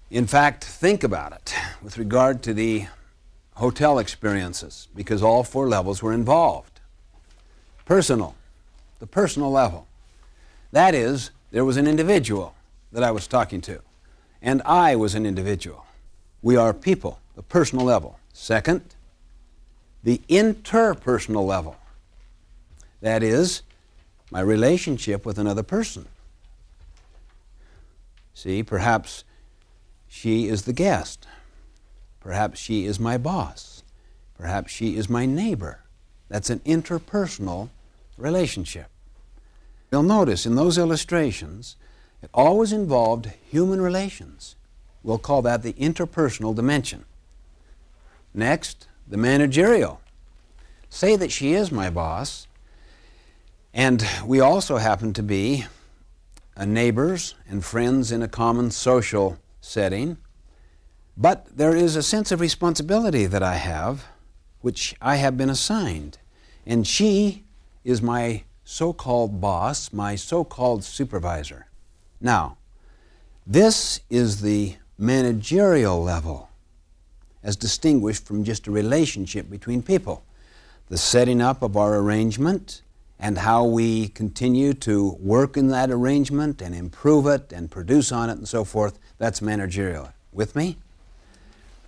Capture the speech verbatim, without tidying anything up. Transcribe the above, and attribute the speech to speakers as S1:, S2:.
S1: In fact, think about it with regard to the hotel experiences, because all four levels were involved. Personal, the personal level. That is, there was an individual that I was talking to, and I was an individual. We are people, the personal level. Second, the interpersonal level. That is, my relationship with another person. See, perhaps she is the guest. Perhaps she is my boss. Perhaps she is my neighbor. That's an interpersonal relationship. You'll notice in those illustrations, it always involved human relations. We'll call that the interpersonal dimension. Next, the managerial. Say that she is my boss, and we also happen to be uh, neighbors and friends in a common social setting, but there is a sense of responsibility that I have, which I have been assigned, and she is my so-called boss, my so-called supervisor. Now, this is the managerial level, as distinguished from just a relationship between people. The setting up of our arrangement and how we continue to work in that arrangement and improve it and produce on it and so forth, that's managerial. With me?